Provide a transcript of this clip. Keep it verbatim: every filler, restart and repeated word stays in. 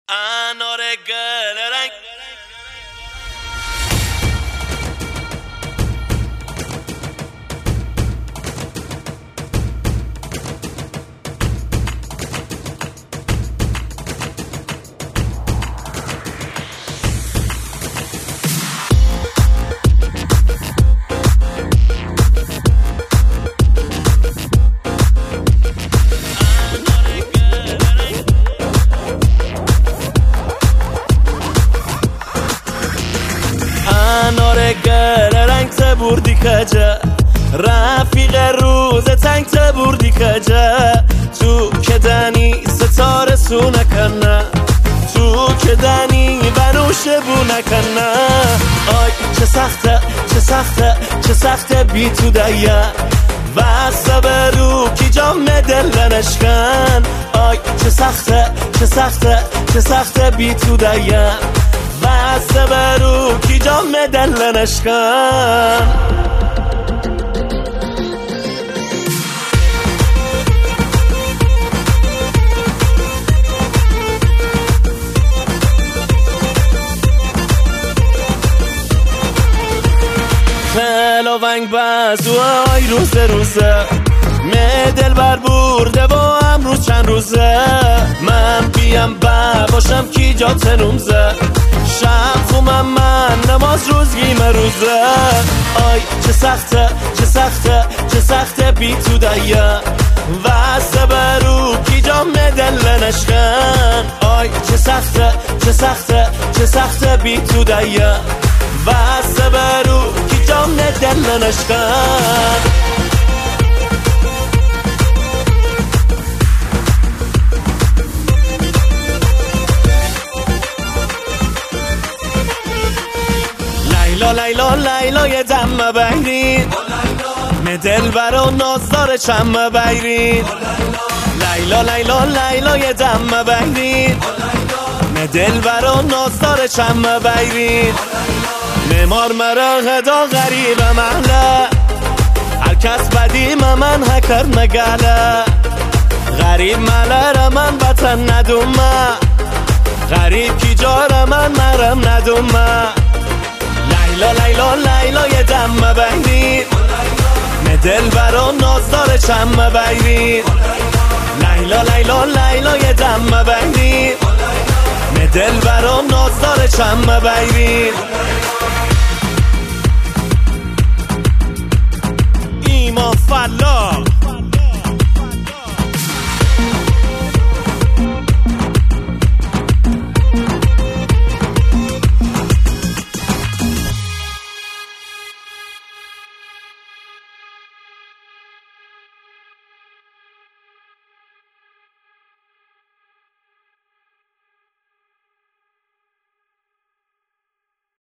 انار گل رنگ انار گل رنگ تبوردی کجا رفیق روز تنگ تبوردی کجا تو که دنی ستاره سو نکنه تو که دنی بنوشه بو نکنه آی چه سخته چه سخته چه سخته بی تو دیا و صبرو کی جام دل نشکن آی چه سخته چه سخته چه سخته بی تو دیا و صبرو کی جام دل نشکن خلا ونگ بزوای روز روزه می دل بر برده و امروز چند روزه من بیم با باشم کی جا تنومزه شب خومم من نماز روزگی مروزه آی چه سخته چه سخته چه سخته بی تو دیا و صبرو کی جام دل نشکن آی چه سخته چه سخته چه سخته بی تو دیا و صبرو کی جام دل نشکن لیلا لیلا لیلا یه دم بگیرین می دل برا نازدار چم بگیرین لیلا لیلا لیلا یه دم بگیرین می دل برا نازدار چم بگیرین نمار مرا غدا غریب محله هر کس بدی من هکر نگله غریب مله را من بطن ندومه غریب کی جا من مرم ندومه لیلا لیلا لیلا یه دم بگیرین می دل برا نازدار چم بگیرین لیلا لیلا لیلا یه دم بگیرین می دل برا نازدار چم بگیرین ایمان فلا